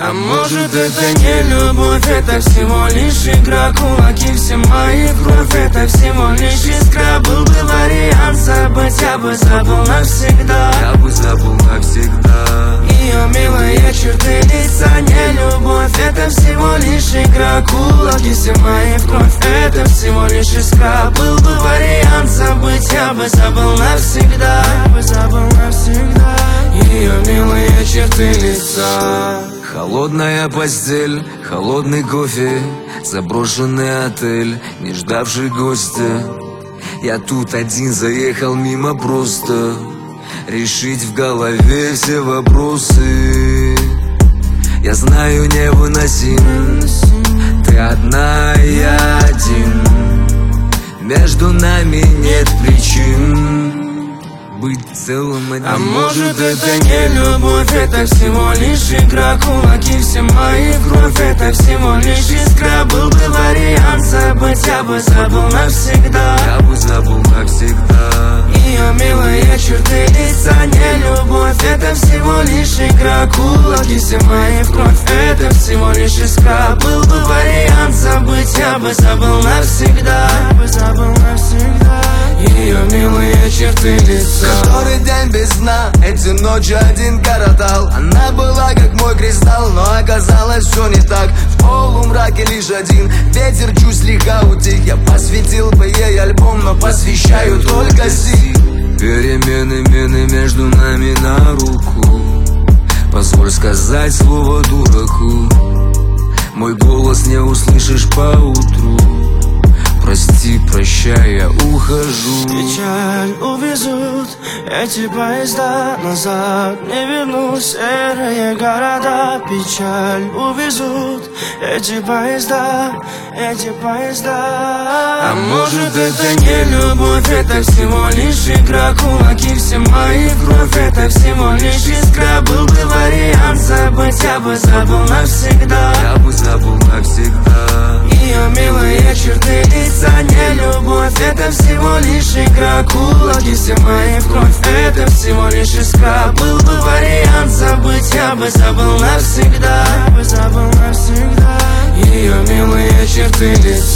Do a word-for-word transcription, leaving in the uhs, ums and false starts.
А может это не любовь, это всего лишь игра. Кулаки все мои, кровь, это всего лишь искра. Был бы вариант забыть, я бы забыл навсегда. Я бы забыл навсегда. Ее милые черты лица, не любовь, это всего лишь игра. Кулаки все мои в кровь, это всего лишь искра. Был бы вариант забыть, я бы забыл навсегда. Я бы забыл навсегда. Ее милые черты лица. Холодная постель, холодный кофе, заброшенный отель, не ждавший гостя. Я тут один заехал мимо просто решить в голове все вопросы. Я знаю, невыносим, ты одна, я один. Между нами нет причин быть целым одним. А может это не любовь, это всего лишь игра. Кулаки все мои, кровь, это всего лишь искра. Был бы вариант забыть, я бы забыл навсегда. Я бы забыл навсегда. Ее милые черты лица, не любовь, это всего лишь игра. Кулаки все мои в кровь, это всего лишь искра. Был бы вариант забыть, я бы забыл навсегда. Я бы забыл навсегда. Ее милые черты лица. Который день без сна, эти ночи один коротал. Она была как мой кристалл, но оказалось все не так. В полумраке лишь один ветер чуть слегка утих. Я посвятил бы ей альбом, но посвящаю только стих. Перемены, мены между нами на руку. Позволь сказать слово дураку. Мой голос не услышишь поутру. Прости, прощай, я ухожу. Печаль увезут эти поезда, назад не вернусь. Серые города. Печаль увезут эти поезда, эти поезда. А может это не любовь, это всего лишь игра. Кулаки все мои, кровь, это всего лишь искра. Был бы вариант забыть, я бы забыл навсегда. Я бы забыл навсегда. Ее милые черты лица, не любовь, это всего лишь игра. Кулаки все мои в кровь, это всего лишь искра. Был бы вариант забыть, я бы забыл навсегда. Я бы забыл навсегда. Ее милые черты лица.